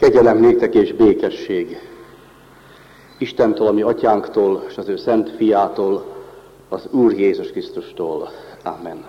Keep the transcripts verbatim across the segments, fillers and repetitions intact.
Kegyelem néktek és békesség Istentől, a mi atyánktól, és az ő szent fiától, az Úr Jézus Krisztustól. Amen.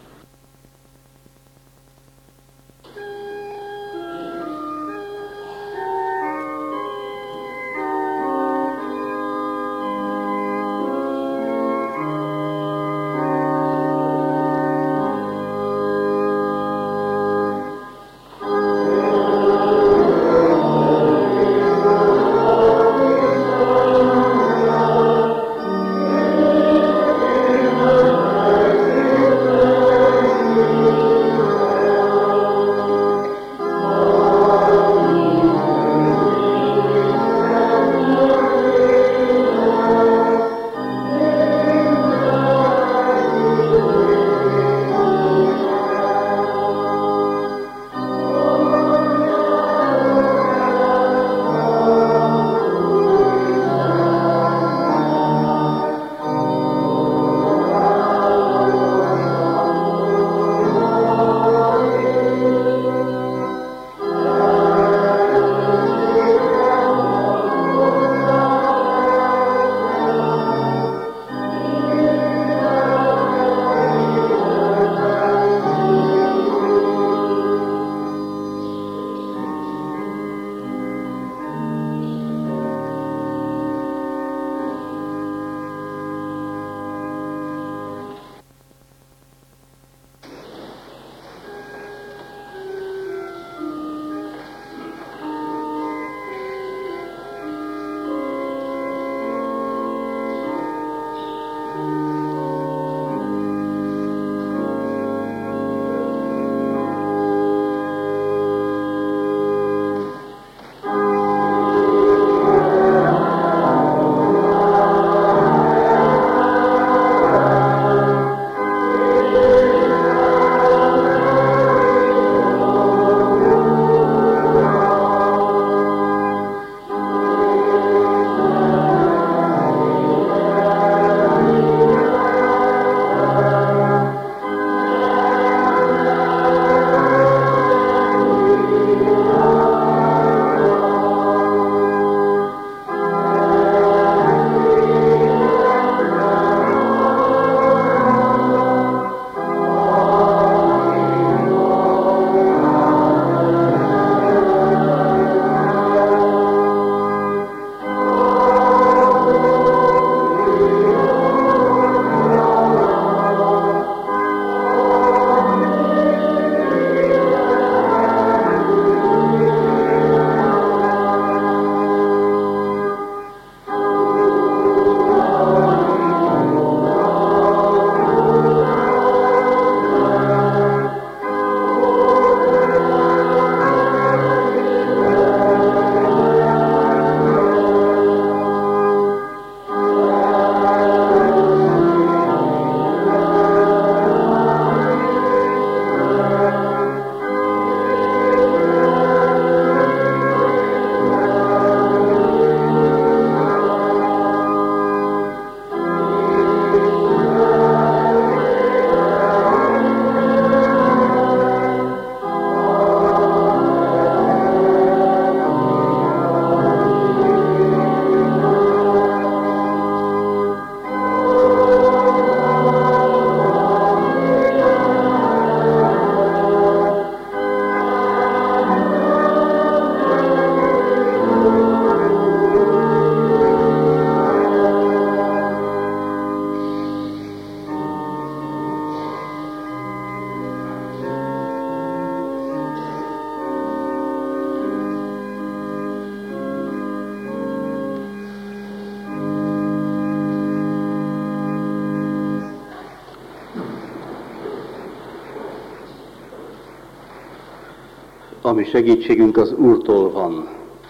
Ami segítségünk az Úrtól van,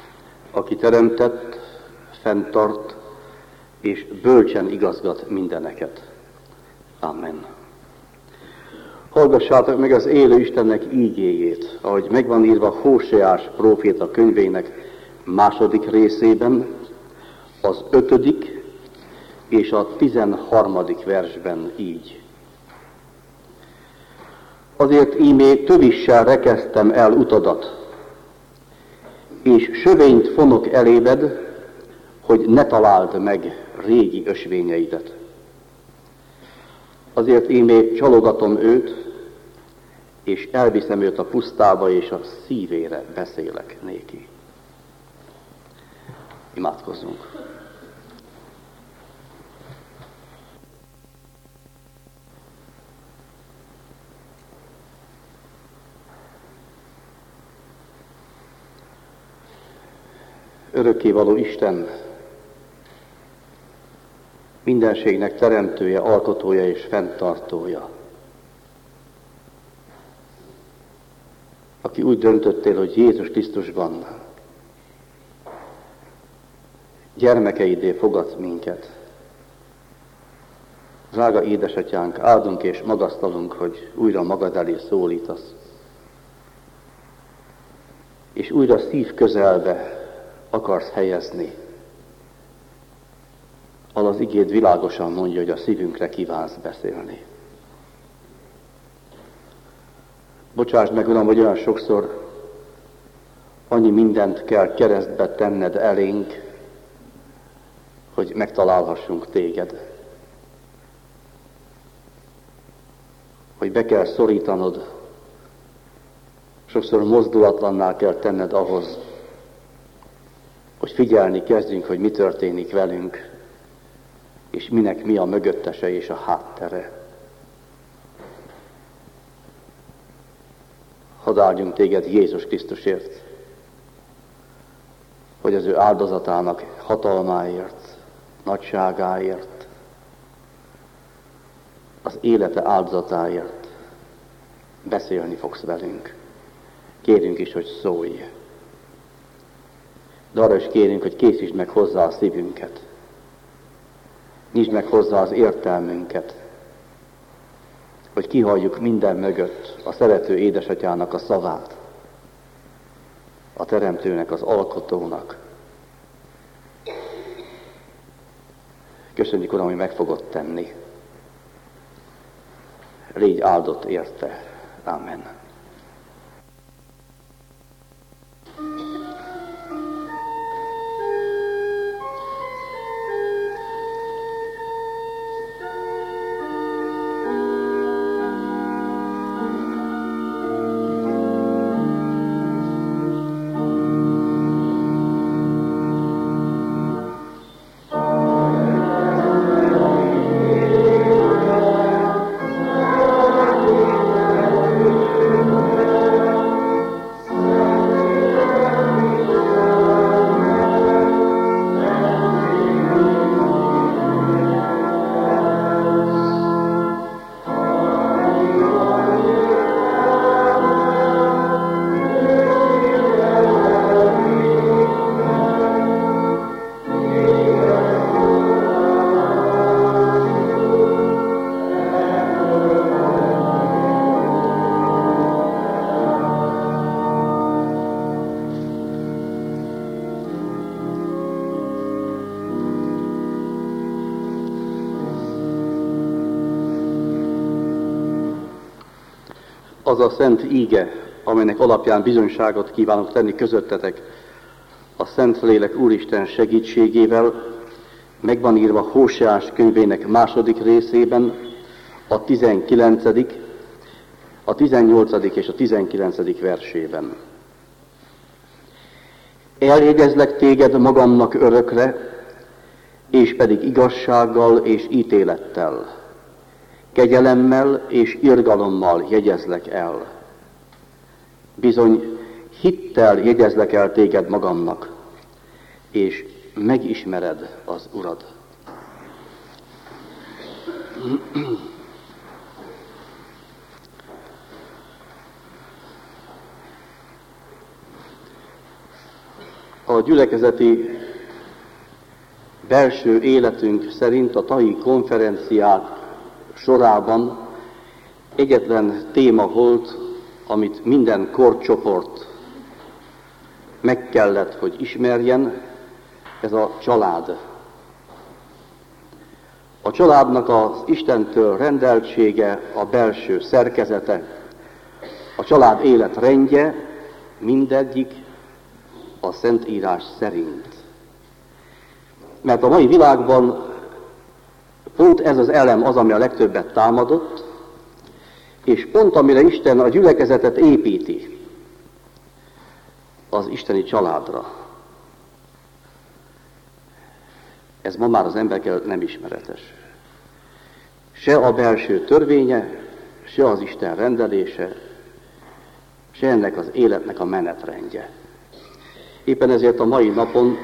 aki teremtett, fenntart és bölcsen igazgat mindeneket. Amen. Hallgassátok meg az élő Istennek ígéjét, ahogy megvan írva Hóseás próféta könyvének második részében, az ötödik és a tizenharmadik versben így. Azért ímé tövissel rekesztem el utadat, és sövényt fonok elébed, hogy ne találd meg régi ösvényeidet. Azért én még csalogatom őt, és elviszem őt a pusztába, és a szívére beszélek néki. Imádkozzunk. Örökkévaló Isten, mindenségnek teremtője, alkotója és fenntartója, aki úgy döntöttél, hogy Jézus Krisztusban gyermekeidé fogadsz minket. Drága édesatyánk, áldunk és magasztalunk, hogy újra magad elé szólítasz, és újra szív közelbe akarsz helyezni, ahol az igéd világosan mondja, hogy a szívünkre kívánsz beszélni. Bocsáss meg, Uram, hogy olyan sokszor annyi mindent kell keresztbe tenned elénk, hogy megtalálhassunk téged. Hogy be kell szorítanod, sokszor mozdulatlanná kell tenned ahhoz, hogy figyelni kezdjünk, hogy mi történik velünk, és minek mi a mögöttese és a háttere. Hadd áldjunk téged Jézus Krisztusért, hogy az ő áldozatának hatalmáért, nagyságáért, az élete áldozatáért beszélni fogsz velünk. Kérünk is, hogy szólj. De arra is kérünk, hogy készítsd meg hozzá a szívünket. Nyisd meg hozzá az értelmünket, hogy kihalljuk minden mögött a szerető édesatyának a szavát, a teremtőnek, az alkotónak. Köszönjük, Uram, hogy meg fogod tenni. Légy áldott érte. Amen. Az a szent íge, amelynek alapján bizonyságot kívánok tenni közöttetek, a Szentlélek Úristen segítségével, meg van írva Hóseás könyvének második részében, a tizenkilencedik, a tizennyolcadik és a tizenkilencedik versében. Eljegyezlek téged magamnak örökre, és pedig igazsággal és ítélettel, kegyelemmel és irgalommal jegyezlek el. Bizony, hittel jegyezlek el téged magamnak, és megismered az Urad. A gyülekezeti belső életünk szerint a tai konferenciák sorában egyetlen téma volt, amit minden korcsoport meg kellett, hogy ismerjen, ez a család. A családnak az Istentől rendeltsége, a belső szerkezete, a család életrendje mindegyik a Szentírás szerint. Mert a mai világban pont ez az elem az, ami a legtöbbet támadott, és pont amire Isten a gyülekezetet építi, az isteni családra. Ez ma már az emberekkel nem ismeretes. Se a belső törvénye, se az Isten rendelése, se ennek az életnek a menetrendje. Éppen ezért a mai napon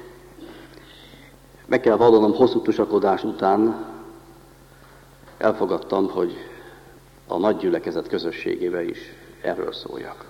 meg kell vallanom, hosszú tusakodás után elfogadtam, hogy a nagy gyülekezet közösségébe is erről szóljak.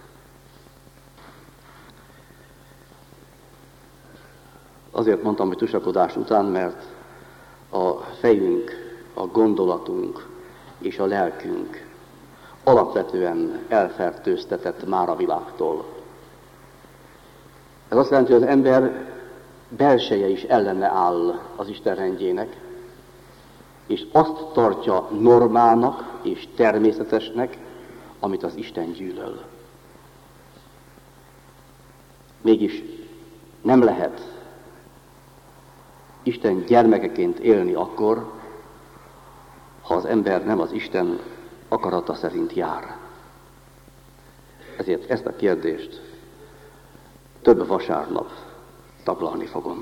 Azért mondtam, hogy tusakodás után, mert a fejünk, a gondolatunk és a lelkünk alapvetően elfertőztetett már a világtól. Ez azt jelenti, hogy az ember belseje is ellene áll az Isten rendjének, és azt tartja normának és természetesnek, amit az Isten gyűlöl. Mégis nem lehet Isten gyermekeként élni akkor, ha az ember nem az Isten akarata szerint jár. Ezért ezt a kérdést több vasárnap taglalni fogom.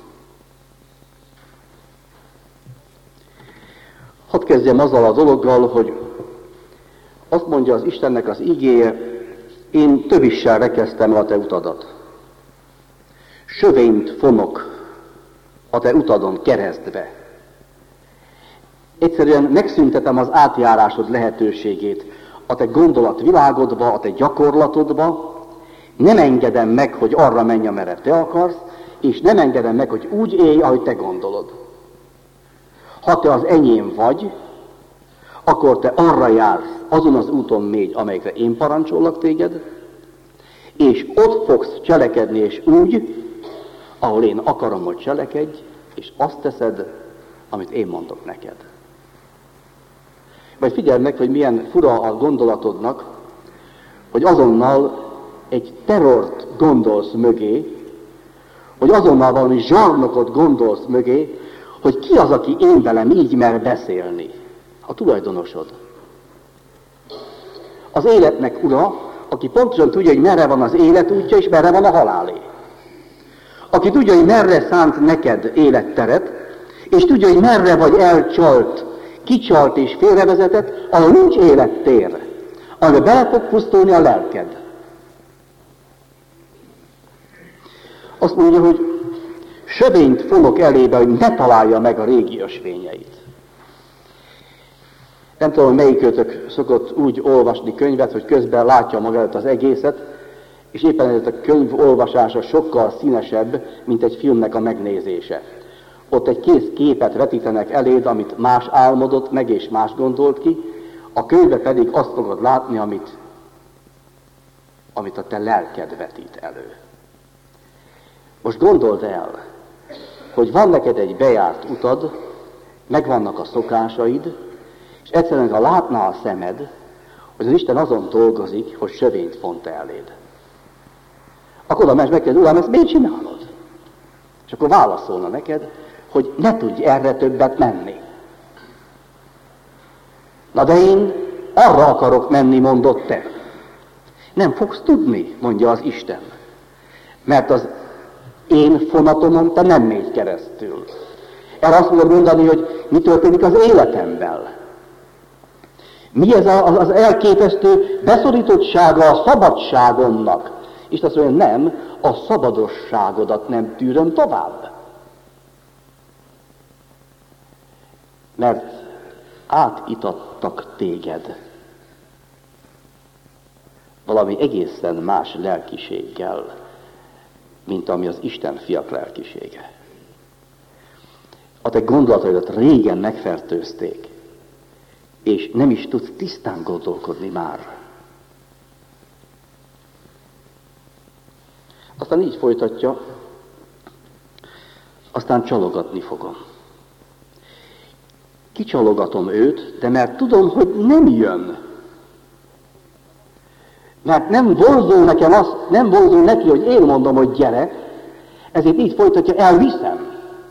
Hadd kezdjem azzal a dologgal, hogy azt mondja az Istennek az igéje, én tövissel rekeztem a te utadat. Sövényt fonok a te utadon keresztbe. Egyszerűen megszüntetem az átjárásod lehetőségét a te gondolatvilágodba, a te gyakorlatodba, nem engedem meg, hogy arra menj, amerre te akarsz, és nem engedem meg, hogy úgy élj, ahogy te gondolod. Ha te az enyém vagy, akkor te arra jársz, azon az úton mégy, amelyikre én parancsollak téged, és ott fogsz cselekedni, és úgy, ahol én akarom, hogy cselekedj, és azt teszed, amit én mondok neked. Vagy figyeld meg, hogy milyen fura a gondolatodnak, hogy azonnal egy terrort gondolsz mögé, hogy azonnal valami zsarnokot gondolsz mögé, hogy ki az, aki én velem így mer beszélni. A tulajdonosod. Az életnek ura, aki pontosan tudja, hogy merre van az élet útja, és merre van a halálé. Aki tudja, hogy merre szánt neked életteret, és tudja, hogy merre vagy elcsalt, kicsalt és félrevezetett, ahol nincs élettér, ahol bele fog pusztulni a lelked. Azt mondja, hogy sövényt fonok elébe, hogy ne találja meg a régi ösvényeit. Nem tudom, hogy melyikőtök szokott úgy olvasni könyvet, hogy közben látja maga előtt az egészet, és éppen ez a könyv olvasása sokkal színesebb, mint egy filmnek a megnézése. Ott egy kész képet vetítenek eléd, amit más álmodott meg, és más gondolt ki, a könyvbe pedig azt fogod látni, amit, amit a te lelked vetít elő. Most gondold el, hogy van neked egy bejárt utad, megvannak a szokásaid, és egyszerűen, ha látná a szemed, hogy az Isten azon dolgozik, hogy sövényt font eléd. Akkor oda mensz megkérdez, Uram, ezt miért csinálod? És akkor válaszolna neked, hogy ne tudj erre többet menni. Na de én arra akarok menni, mondott te. Nem fogsz tudni, mondja az Isten. Mert az én fonatomon te nem mégy keresztül. Erre azt mondod mondani, hogy mi történik az életemmel. Mi ez az elképesztő beszorítottsága a szabadságomnak. És azt mondja, nem, a szabadosságodat nem tűröm tovább. Mert átitattak téged valami egészen más lelkiséggel, mint ami az Isten fiak lelkisége. A te gondolataidat régen megfertőzték, és nem is tudsz tisztán gondolkodni már. Aztán így folytatja, aztán csalogatni fogom. Kicsalogatom őt, de mert tudom, hogy nem jön. Mert nem vonzó nekem az, nem vonzó neki, hogy én mondom, hogy gyere, Ezért így folytatja, elviszem.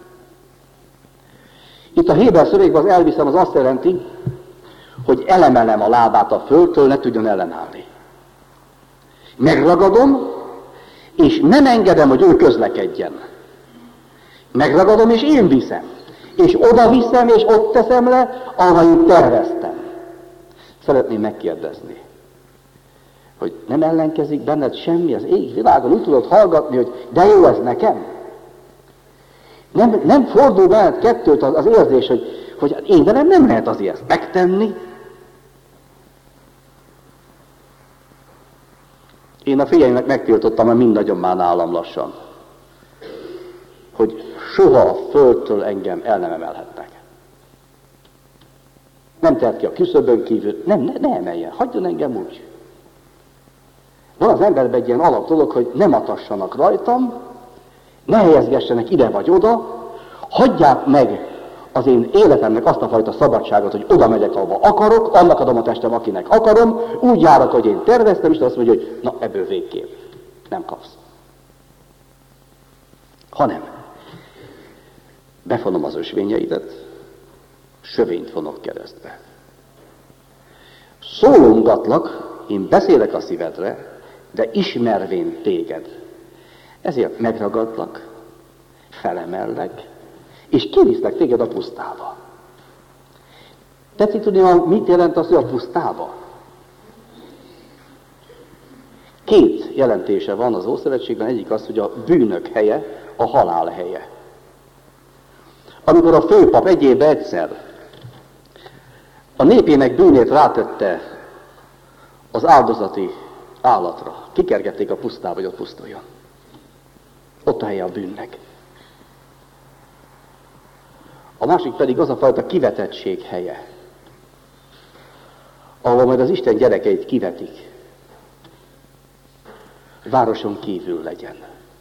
Itt a héber szövegben az elviszem az azt jelenti, hogy elemelem a lábát a földtől, ne tudjon ellenállni. Megragadom, és nem engedem, hogy ő közlekedjen. Megragadom, és én viszem. És oda viszem, és ott teszem le, ahol én terveztem. Szeretném megkérdezni, hogy nem ellenkezik benned semmi az ég világon, úgy tudod hallgatni, hogy de jó ez nekem. Nem, nem fordul benned kettőt az, az érzés, hogy, hogy én velem nem lehet azért ezt megtenni. Én a figyelmnek megtiltottam, mert mind nagyon már nálam lassan, hogy soha a földtől engem el nem emelhetnek. Nem telt ki a küszöbön kívül, nem, ne, ne emeljen, hagyjon engem úgy. Van az emberben egy ilyen alap dolog, hogy ne matassanak rajtam, ne helyezgessenek ide vagy oda, hagyják meg az én életemnek azt a fajta szabadságot, hogy oda megyek, ahova akarok, annak adom a testem, akinek akarom, úgy járok, hogy én terveztem, és azt mondja, hogy na, ebből végképp nem kapsz. Hanem befonom az ösvényeidet, sövényt vonok keresztbe. Szólongatlak, én beszélek a szívedre, de ismervén téged. Ezért megragadlak, felemellek, és kiviszlek téged a pusztába. Tetszik tudni, mit jelent az, hogy a pusztába? Két jelentése van az Ószövetségben, egyik az, hogy a bűnök helye, a halál helye. Amikor a főpap egy évben egyszer a népének bűnét rátette az áldozati állatra, kikergették a pusztába, hogy ott pusztuljon. Ott a helye a bűnnek. A másik pedig az a fajta kivetettség helye, ahol majd az Isten gyerekeit kivetik. Városon kívül legyen.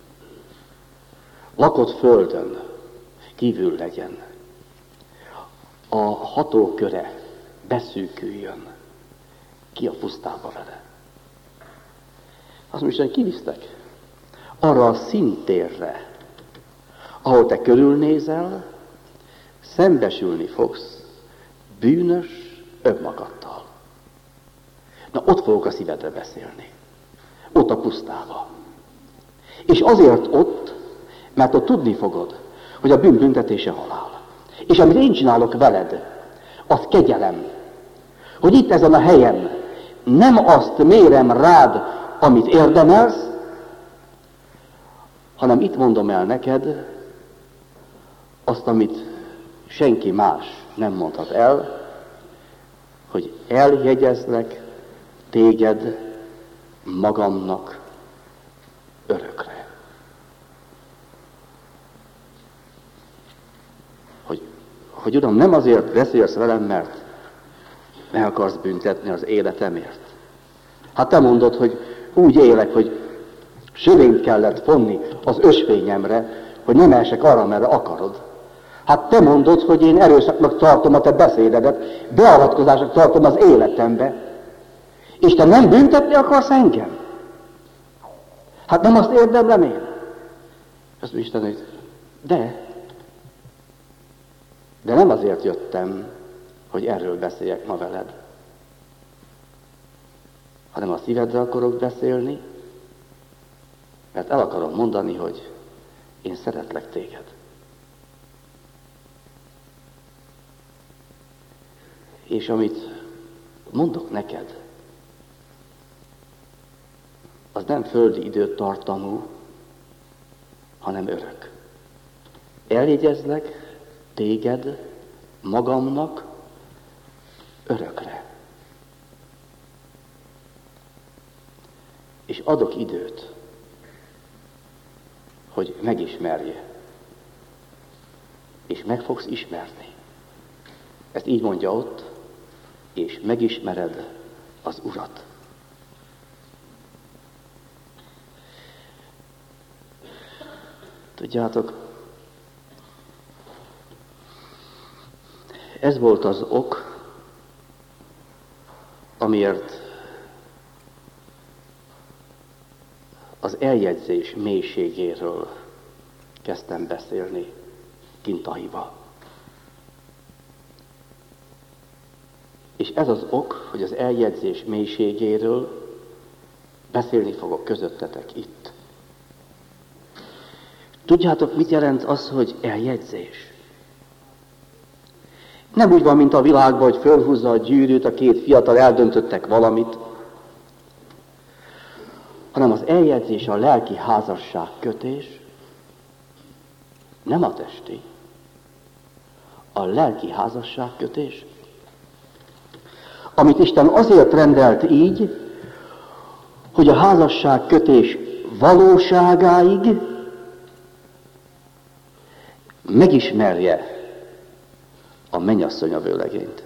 Lakott földön kívül legyen. A hatóköre beszűküljön. Ki a pusztába vele. Azt mondja, hogy kivisztek arra a szintérre, ahol te körülnézel, szembesülni fogsz bűnös önmagaddal. Na, ott fogok a szívedre beszélni. Ott a pusztába. És azért ott, mert ott tudni fogod, hogy a bűn büntetése halál. És amit én csinálok veled, az kegyelem. Hogy itt ezen a helyen nem azt mérem rád, amit érdemelsz, hanem itt mondom el neked azt, amit senki más nem mondhat el, hogy eljegyezlek téged magamnak örökre. Hogy, hogy Uram, nem azért beszélsz velem, mert meg akarsz büntetni az életemért. Hát te mondod, hogy úgy élek, hogy sövényt kellett vonni az ösvényemre, hogy nem esek arra, merre akarod. Hát te mondod, hogy én erőszaknak tartom a te beszédedet, beavatkozásnak tartom az életembe, és te nem büntetni akarsz engem? Hát nem azt érdemlem én? Azt mondja Isten, hogy de, de nem azért jöttem, hogy erről beszéljek ma veled, hanem a szívedre akarok beszélni, mert el akarom mondani, hogy én szeretlek téged. És amit mondok neked, az nem földi időtartamú, hanem örök. Eljegyezlek téged magamnak örökre. És adok időt, hogy megismerje. És meg fogsz ismerni. Ezt így mondja ott, és megismered az Urat. Tudjátok, ez volt az ok, amiért az eljegyzés mélységéről kezdtem beszélni Kintahival. És ez az ok, hogy az eljegyzés mélységéről beszélni fogok közöttetek itt. Tudjátok, mit jelent az, hogy eljegyzés? Nem úgy van, mint a világban, hogy fölhúzza a gyűrűt, a két fiatal eldöntöttek valamit, hanem az eljegyzés, a lelki házasság kötés, nem a testi, a lelki házasság kötés, amit Isten azért rendelt így, hogy a házasság kötés valóságáig megismerje a mennyasszony a vőlegényt.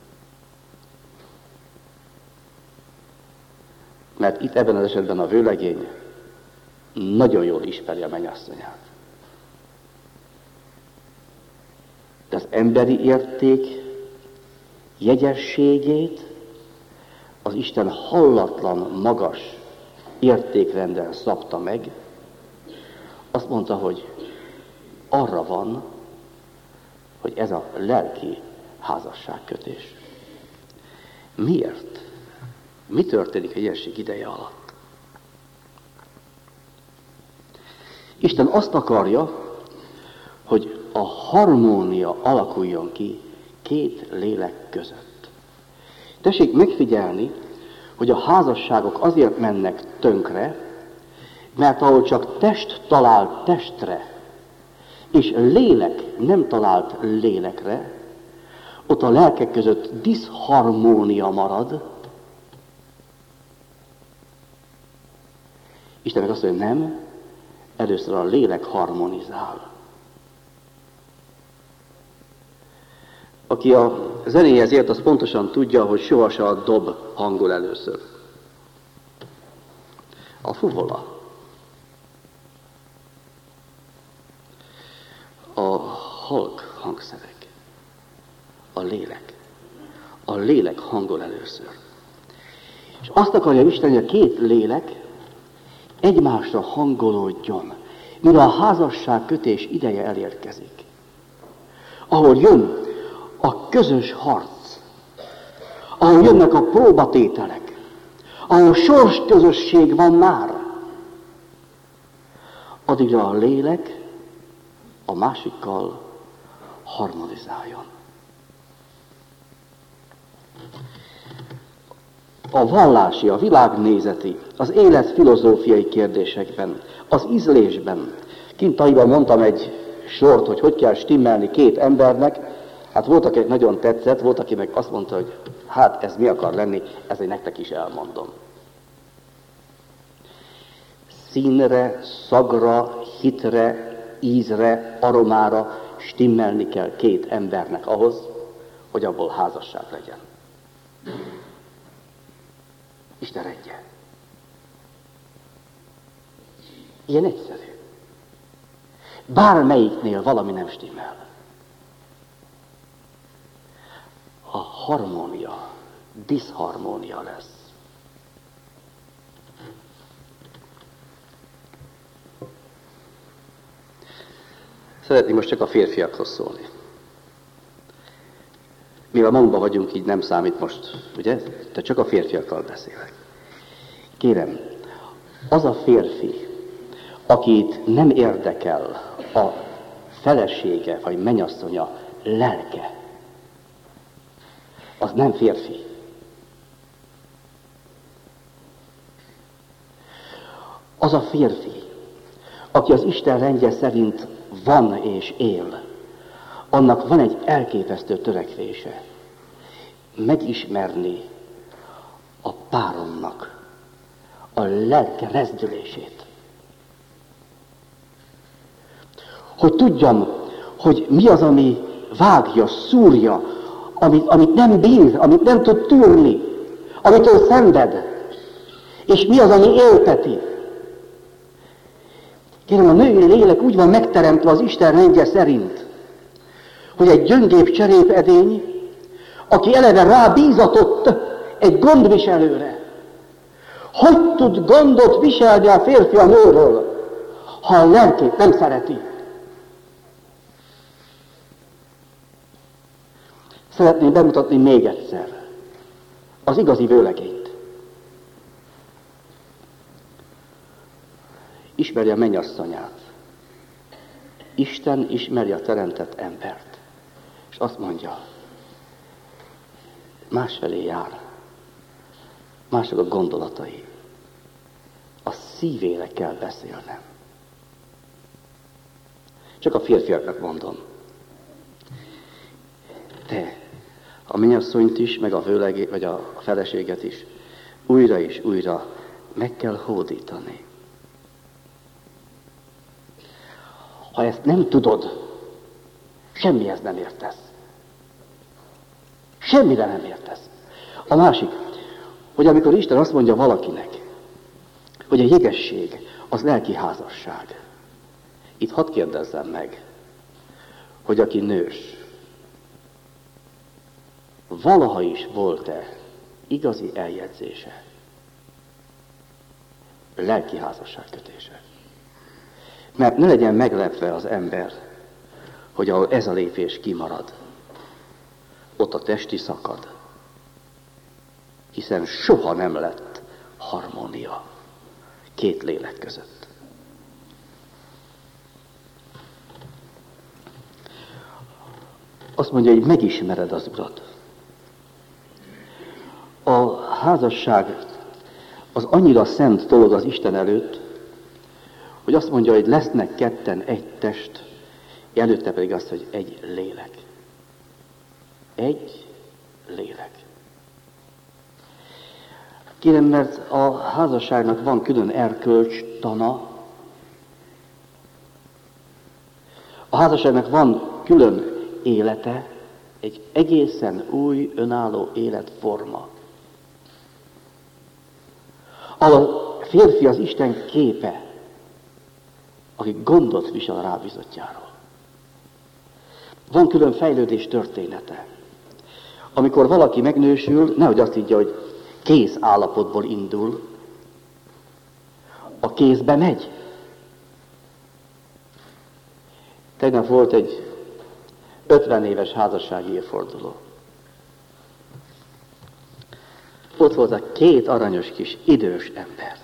Mert itt ebben az esetben a vőlegény nagyon jól ismeri a mennyasszonyát. De az emberi érték jegyességét az Isten hallatlan, magas értékrenden szabta meg. Azt mondta, hogy arra van, hogy ez a lelki házasságkötés. Miért? Mi történik a jegyesség ideje alatt? Isten azt akarja, hogy a harmónia alakuljon ki két lélek között. Tessék megfigyelni, hogy a házasságok azért mennek tönkre, mert ahol csak test talált testre, és lélek nem talált lélekre, ott a lelkek között diszharmónia marad. Isten meg azt mondja, nem, először a lélek harmonizál. Aki a zenéhez ért, az pontosan tudja, hogy sohasem a dob hangol először. A fuvola. A halk hangszerek. A lélek. A lélek hangol először. És azt akarja Isten, hogy a két lélek egymásra hangolódjon, mire a házasság kötés ideje elérkezik. Ahol jön a közös harc, ahol jönnek a próbatételek, ahol sorsközösség van már, addigra a lélek a másikkal harmonizáljon. A vallási, a világnézeti, az életfilozófiai kérdésekben, az ízlésben, Kintahiban mondtam egy sort, hogy hogy kell stimmelni két embernek, hát volt, akinek nagyon tetszett, volt, aki meg azt mondta, hogy hát ez mi akar lenni, ezért nektek is elmondom. Színre, szagra, hitre, ízre, aromára stimmelni kell két embernek ahhoz, hogy abból házasság legyen. Isten rendje. Ilyen egyszerű. Bármelyiknél valami nem stimmel. A harmónia, diszharmónia lesz. Szeretnék most csak a férfiakhoz szólni. Mivel magunkban vagyunk, így nem számít most, ugye? De csak a férfiakkal beszélek. Kérem, az a férfi, akit nem érdekel a felesége vagy mennyasszonya lelke, az nem férfi. Az a férfi, aki az Isten rendje szerint van és él, annak van egy elképesztő törekvése, megismerni a páromnak a lelke rezdülését. Hogy tudjam, hogy mi az, ami vágja, szúrja, amit, amit nem bír, amit nem tud tűrni, amitől szenved, és mi az, ami élteti. Kérem, a női lélek úgy van megteremtve az Isten rendje szerint, hogy egy gyöngébb cserépedény, aki eleve rábízatott egy gondviselőre, hogy tud gondot viselni a férfi a nőről, ha a lelkét nem szereti? Szeretném bemutatni még egyszer az igazi vőlegényt. Ismeri a mennyasszonyát. Isten ismeri a teremtett embert. És azt mondja, másfelé jár. Mások a gondolatai. A szívére kell beszélnem. Csak a férfiaknak mondom. Te a mennyasszonyt is, meg a vőlegét, vagy a feleséget is újra és újra meg kell hódítani. Ha ezt nem tudod, semmihez nem értesz. Semmire nem értesz. A másik, hogy amikor Isten azt mondja valakinek, hogy a jegesség az lelki házasság. Itt hadd kérdezzem meg, hogy aki nős, valaha is volt-e igazi eljegyzése, lelki házasság kötése? Mert ne legyen meglepve az ember, hogy ahol ez a lépés kimarad, ott a testi szakad, hiszen soha nem lett harmónia két lélek között. Azt mondja, hogy megismered az Urat. A házasság az annyira szent dolog az Isten előtt, hogy azt mondja, hogy lesznek ketten egy test, előtte pedig azt, hogy egy lélek. Egy lélek. Kérem, mert a házasságnak van külön erkölcstana, a házasságnak van külön élete, egy egészen új, önálló életforma. A férfi az Isten képe, aki gondot visel a rábízottjáról. Van külön fejlődés története. Amikor valaki megnősül, nehogy azt higgye, hogy kész állapotból indul, a kézbe megy. Tegnap volt egy ötven éves házassági évforduló. Ott volt a két aranyos kis idős ember.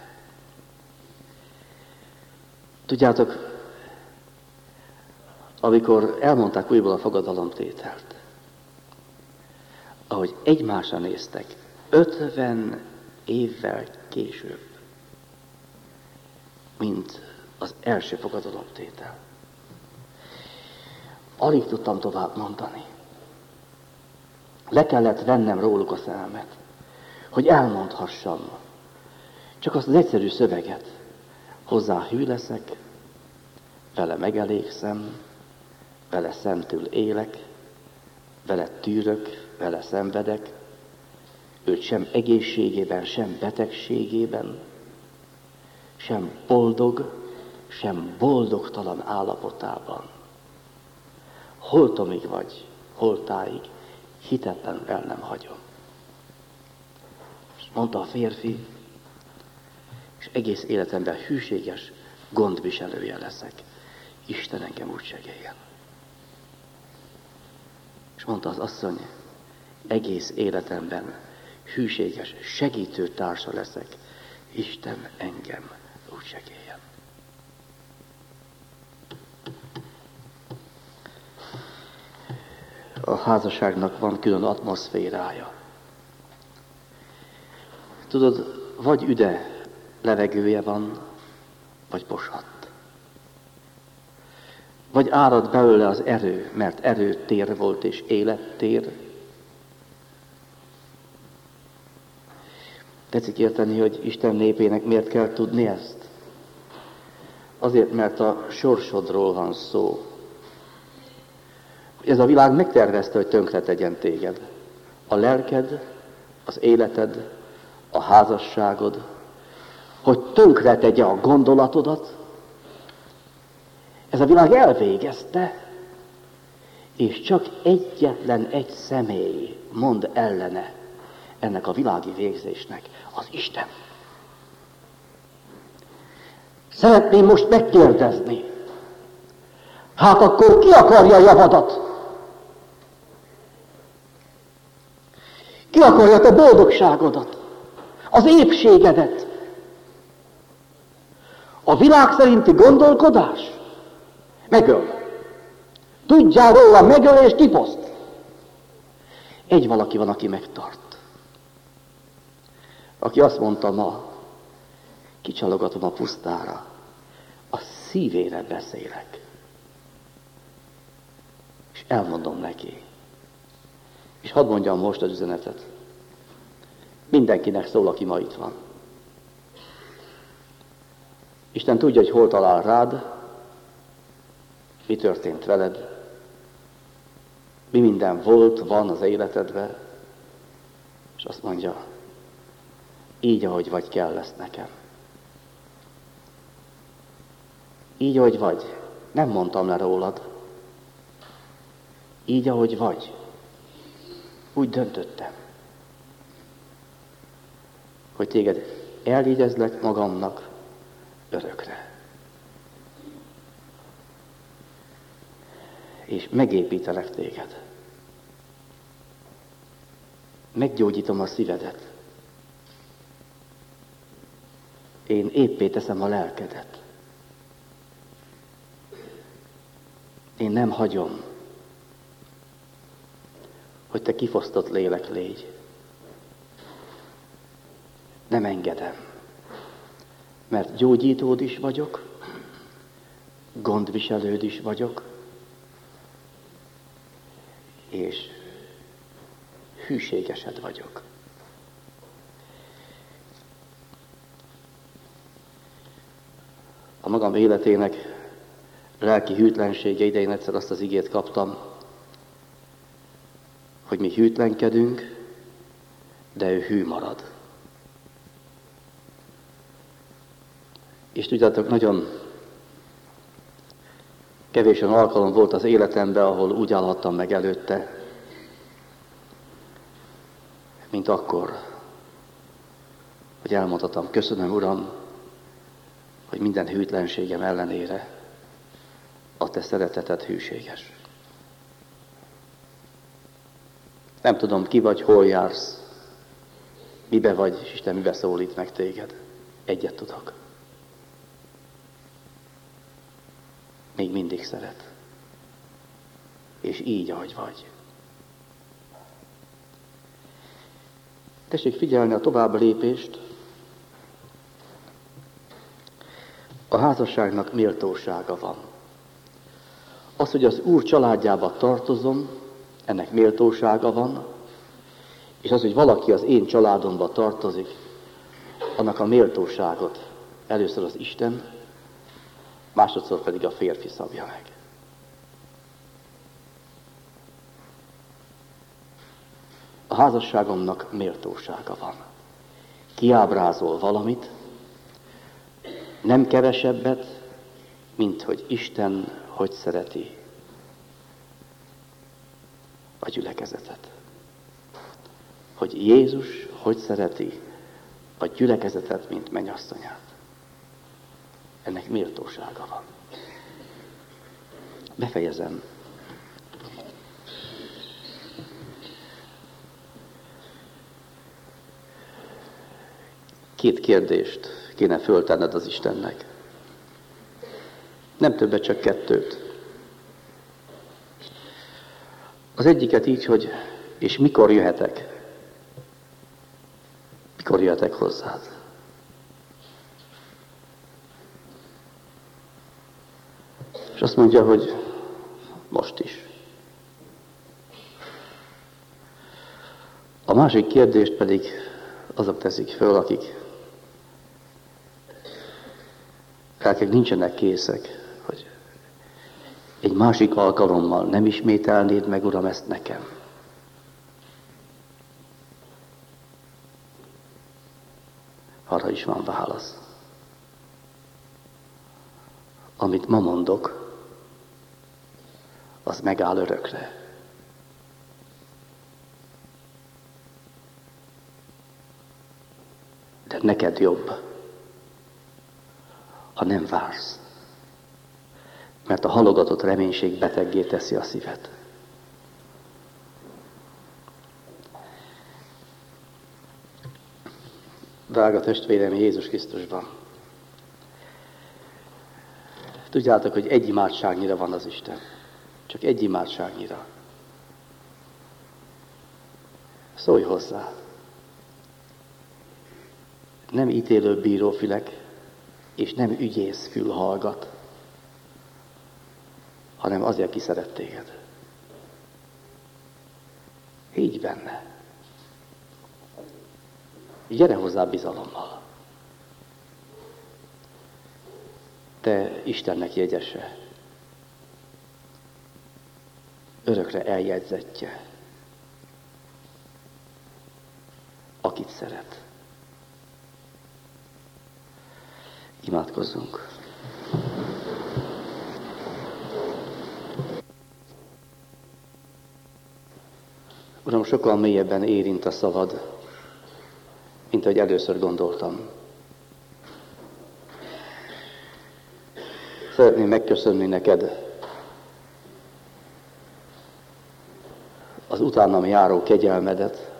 Tudjátok, amikor elmondták újból a fogadalomtételt, ahogy egymásra néztek, ötven évvel később, mint az első fogadalomtétel. Alig tudtam tovább mondani. Le kellett vennem róluk a szememet, hogy elmondhassam csak azt az egyszerű szöveget. Hozzá hű leszek, vele megelégszem, vele szentül élek, vele tűrök, vele szenvedek, őt sem egészségében, sem betegségében, sem boldog, sem boldogtalan állapotában. Holtomig vagy, holtáig, hitetlenül el nem hagyom. És mondta a férfi, és egész életemben hűséges gondviselője leszek. Isten engem úgy segéljen. És mondta az asszony, egész életemben hűséges segítő társa leszek. Isten engem úgy segéljen. A házasságnak van külön atmoszférája. Tudod, vagy üde levegője van, vagy poshat. Vagy árad belőle az erő, mert erőtér volt és élettér. Tetszik érteni, hogy Isten népének miért kell tudni ezt? Azért, mert a sorsodról van szó. Ez a világ megtervezte, hogy tönkre tegyen téged. A lelked, az életed, a házasságod, hogy tönkre tegye a gondolatodat. Ez a világ elvégezte, és csak egyetlen egy személy mond ellene ennek a világi végzésnek, az Isten. Szeretném most megkérdezni, hát akkor ki akarja a javadat? Ki akarja a te boldogságodat, az épségedet, a világ szerinti gondolkodás? Megöl. Tudjál róla, megöl és kiposzt. Egy valaki van, aki megtart. Aki azt mondta ma, kicsalogatom a pusztára, a szívére beszélek. És elmondom neki. És hadd mondjam most az üzenetet. Mindenkinek szól, aki ma itt van. Isten tudja, hogy hol talál rád, mi történt veled, mi minden volt, van az életedben, és azt mondja, így, ahogy vagy, kell lesz nekem. Így, ahogy vagy, nem mondtam le rólad. Így, ahogy vagy, úgy döntöttem, hogy téged elvigyezlek magamnak örökre. És megépítelek téged. Meggyógyítom a szívedet. Én éppé teszem a lelkedet. Én nem hagyom, hogy te kifosztott lélek légy. Nem engedem, mert gyógyítód is vagyok, gondviselőd is vagyok, és hűségesed vagyok. A magam életének lelki hűtlensége idején egyszer azt az igét kaptam, hogy mi hűtlenkedünk, de ő hű marad. És tudjátok, nagyon kevés olyan alkalom volt az életemben, ahol úgy állhattam meg előtte, mint akkor, hogy elmondhatom, köszönöm, Uram, hogy minden hűtlenségem ellenére a te szereteted hűséges. Nem tudom, ki vagy, hol jársz, mibe vagy, és Isten mibe szólít meg téged. Egyet tudok. Még mindig szeret. És így, ahogy vagy. Tessék figyelni a tovább lépést. A házasságnak méltósága van. Az, hogy az Úr családjába tartozom, ennek méltósága van, és az, hogy valaki az én családomba tartozik, annak a méltóságot először az Isten, másodszor pedig a férfi szabja meg. A házasságomnak méltósága van. Kiábrázol valamit, nem kevesebbet, mint hogy Isten hogy szereti a gyülekezetet. Hogy Jézus hogy szereti a gyülekezetet, mint mennyasszonyát. Ennek méltósága van. Befejezem. Két kérdést kéne föltenned az Istennek. Nem többet, csak kettőt. Az egyiket így, hogy és mikor jöhetek? Mikor jöhetek hozzád? És azt mondja, hogy most is. A másik kérdést pedig azok teszik föl, akik lelkek nincsenek készek, hogy egy másik alkalommal nem ismételnéd meg, Uram, ezt nekem. Arra is van válasz. Amit ma mondok, az megáll örökre. De neked jobb, ha nem vársz. Mert a halogatott reménység beteggé teszi a szívet. Drága testvérem Jézus Krisztusban! Tudjátok, hogy egy imádságnyira van az Isten. Csak egy imádságnyira. Szólj hozzá! Nem ítélő bírófülek, és nem ügyész fül hallgat, hanem azért, aki szeret téged. Higgy benne. Gyere hozzá bizalommal. Te Istennek jegyese, örökre eljegyzettje, akit szeret. Imádkozzunk. Uram, sokkal mélyebben érint a szavad, mint ahogy először gondoltam. Szeretném megköszönni neked az utánam járó kegyelmedet,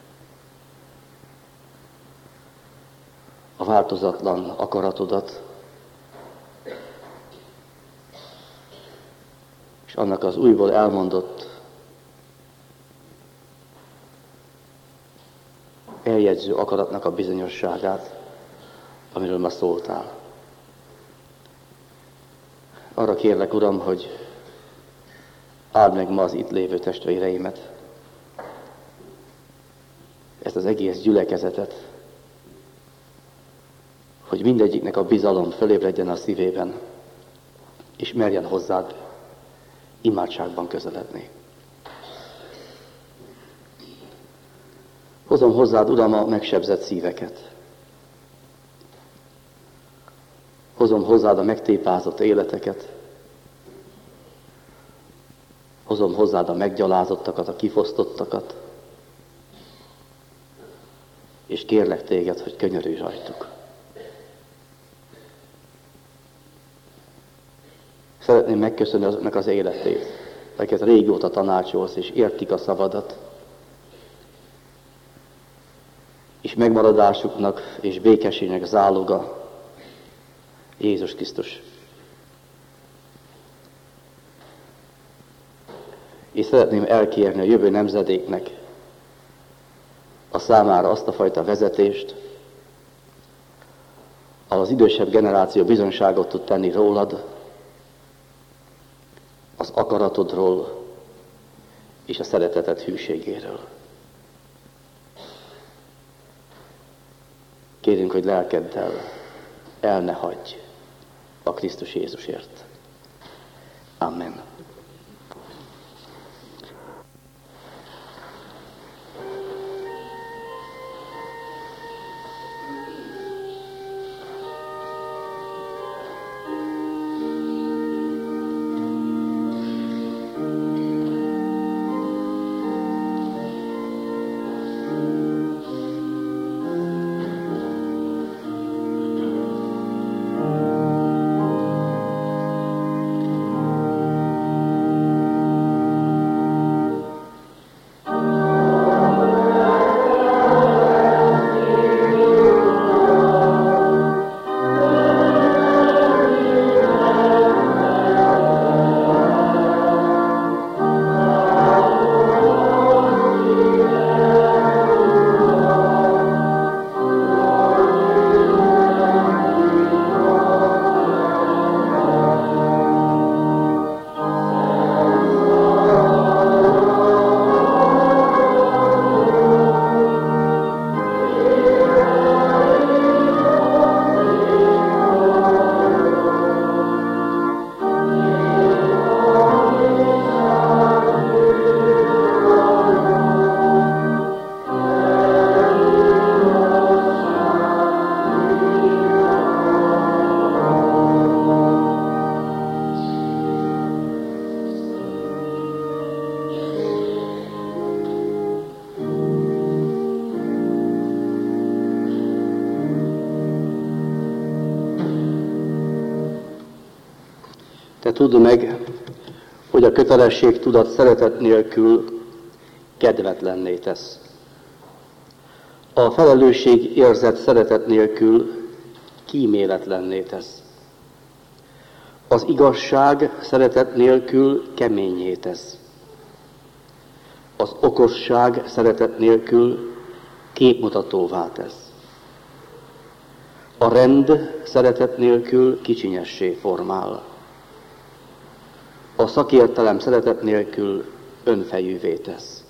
a változatlan akaratodat, és annak az újból elmondott, eljegyző akaratnak a bizonyosságát, amiről ma szóltál. Arra kérlek, Uram, hogy áld meg ma az itt lévő testvéreimet, ezt az egész gyülekezetet, hogy mindegyiknek a bizalom fölébredjen a szívében, és merjen hozzád imádságban közeledni. Hozom hozzád, Uram, a megsebzett szíveket. Hozom hozzád a megtépázott életeket. Hozom hozzád a meggyalázottakat, a kifosztottakat. És kérlek téged, hogy könyörülj rajtuk. Szeretném megköszönni azoknak az életét, akiket régóta tanácsolsz, és értik a szavadat, és megmaradásuknak és békességnek záloga Jézus Krisztus. És szeretném elkérni a jövő nemzedéknek a számára azt a fajta vezetést, ahol az idősebb generáció bizonyságot tud tenni rólad, az akaratodról és a szereteted hűségéről. Kérünk, hogy lelkeddel el ne hagyj a Krisztus Jézusért. Amen. Te tudd meg, hogy a kötelesség tudat szeretet nélkül kedvetlenné tesz. A felelősség érzet szeretet nélkül kíméletlenné tesz. Az igazság szeretet nélkül keményé tesz. Az okosság szeretet nélkül képmutatóvá tesz. A rend szeretet nélkül kicsinyessé formál. A szakértelem szeretet nélkül önfejűvé tesz.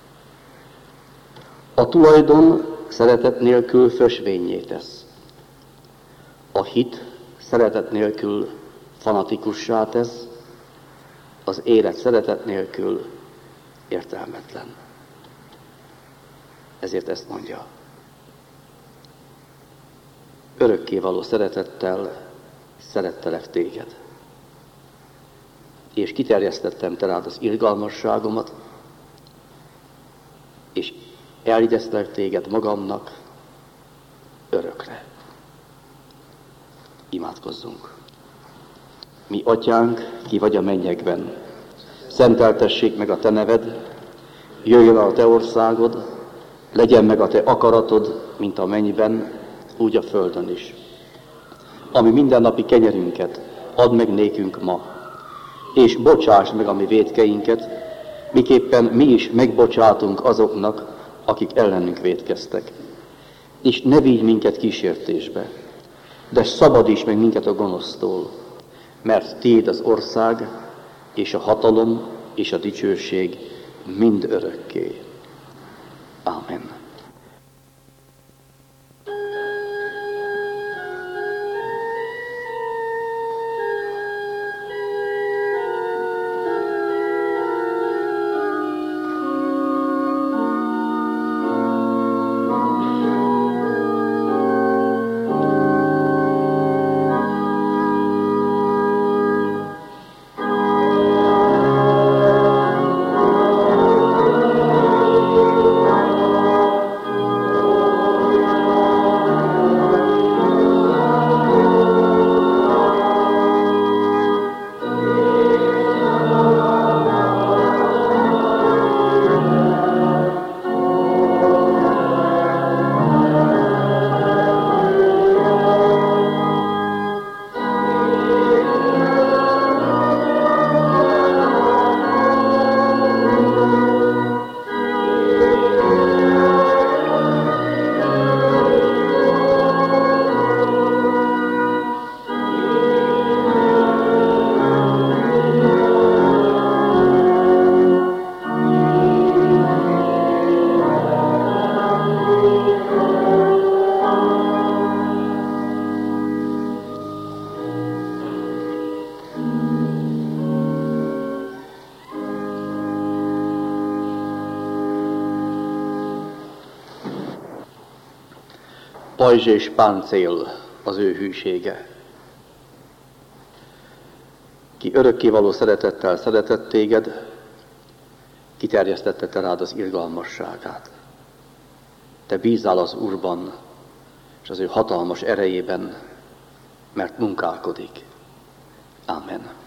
A tulajdon szeretet nélkül fösvényé tesz. A hit szeretet nélkül fanatikussá tesz, az élet szeretet nélkül értelmetlen. Ezért ezt mondja. Örökkévaló szeretettel szerettelek téged, és kiterjesztettem te rád az irgalmasságomat, és eljegyeztelek téged magamnak örökre. Imádkozzunk. Mi atyánk, ki vagy a mennyekben, szenteltessék meg a te neved, jöjjön el a te országod, legyen meg a te akaratod, mint a mennyben, úgy a földön is. Ami mindennapi kenyerünket add meg nékünk ma, és bocsásd meg a mi vétkeinket, miképpen mi is megbocsátunk azoknak, akik ellenünk vétkeztek. És ne vigy minket kísértésbe, de szabadíts meg minket a gonosztól, mert tiéd az ország, és a hatalom, és a dicsőség mind örökké. Ámen. Pajzs és páncél az ő hűsége. Ki örökkévaló szeretettel szeretett téged, kiterjesztette te rád az irgalmasságát. Te bízál az Úrban, és az ő hatalmas erejében, mert munkálkodik. Amen.